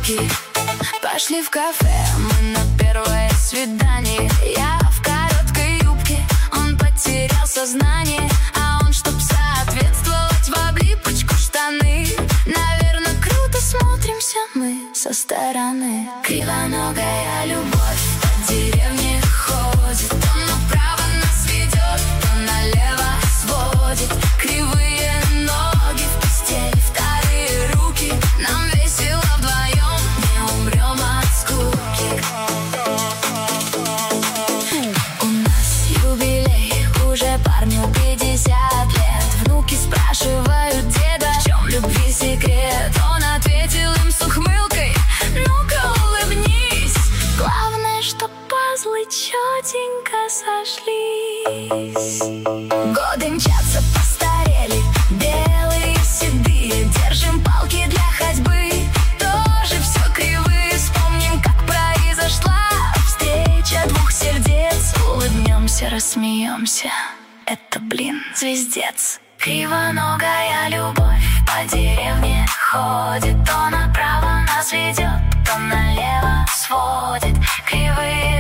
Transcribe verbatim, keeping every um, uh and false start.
руки. Пошли в кафе, мы на первое свидание. Я в короткой юбке, он потерял сознание. А он, чтоб соответствовать, в облипочку штаны. Наверное, круто смотримся мы со стороны. Кривоногая любовь по деревне ходит, то направо нас ведет, то налево сводит. Кривые ноги в постели, вторые руки. Нам весело вдвоем, не умрем от скуки. У нас юбилей, уже парню пятьдесят лет. Внуки спрашивают деда, в чем любви секрет. Он ответил им с ухмылкой: ну-ка улыбнись. Главное, что пазлы четенько сошлись. Годы мчатся, постарели, белые, седые. Держим палки для ходьбы, тоже все кривые. Вспомним, как произошла встреча двух сердец. Улыбнемся, рассмеемся, это, блин, звездец. Кривоногая любовь по деревне ходит, то направо нас ведет, то налево сводит. Кривые